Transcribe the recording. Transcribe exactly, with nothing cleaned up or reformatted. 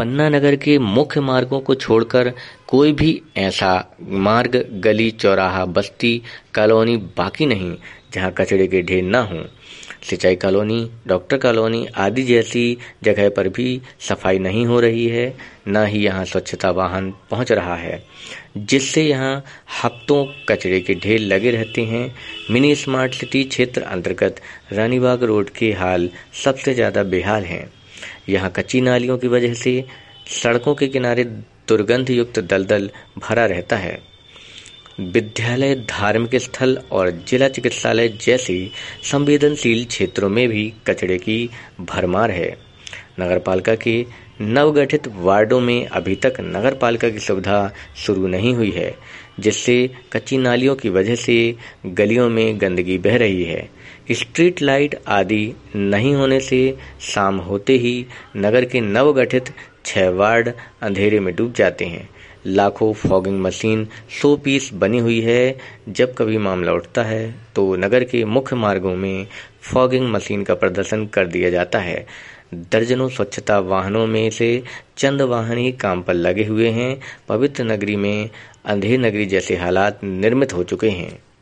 पन्ना नगर के मुख्य मार्गों को छोड़कर कोई भी ऐसा मार्ग, गली, चौराहा, बस्ती, कॉलोनी बाकी नहीं जहां कचरे के ढेर न हों। सिंचाई कॉलोनी, डॉक्टर कॉलोनी आदि जैसी जगह पर भी सफाई नहीं हो रही है, न ही यहाँ स्वच्छता वाहन पहुँच रहा है, जिससे यहाँ हफ्तों कचरे के ढेर लगे रहते हैं। मिनी स्मार्ट सिटी क्षेत्र अंतर्गत रानीबाग रोड के हाल सबसे ज़्यादा बेहाल हैं। यहाँ कच्ची नालियों की वजह से सड़कों के किनारे दुर्गंध युक्त दलदल भरा रहता है। विद्यालय, धार्मिक स्थल और जिला चिकित्सालय जैसे संवेदनशील क्षेत्रों में भी कचरे की भरमार है। नगरपालिका के नवगठित वार्डों में अभी तक नगरपालिका की सुविधा शुरू नहीं हुई है, जिससे कच्ची नालियों की वजह से गलियों में गंदगी बह रही है। स्ट्रीट लाइट आदि नहीं होने से शाम होते ही नगर के नवगठित छह वार्ड अंधेरे में डूब जाते हैं। लाखों फॉगिंग मशीन सौ पीस बनी हुई है। जब कभी मामला उठता है तो नगर के मुख्य मार्गों में फॉगिंग मशीन का प्रदर्शन कर दिया जाता है। दर्जनों स्वच्छता वाहनों में से चंद वाहन ही काम पर लगे हुए हैं। पवित्र नगरी में अंधेर नगरी जैसे हालात निर्मित हो चुके हैं।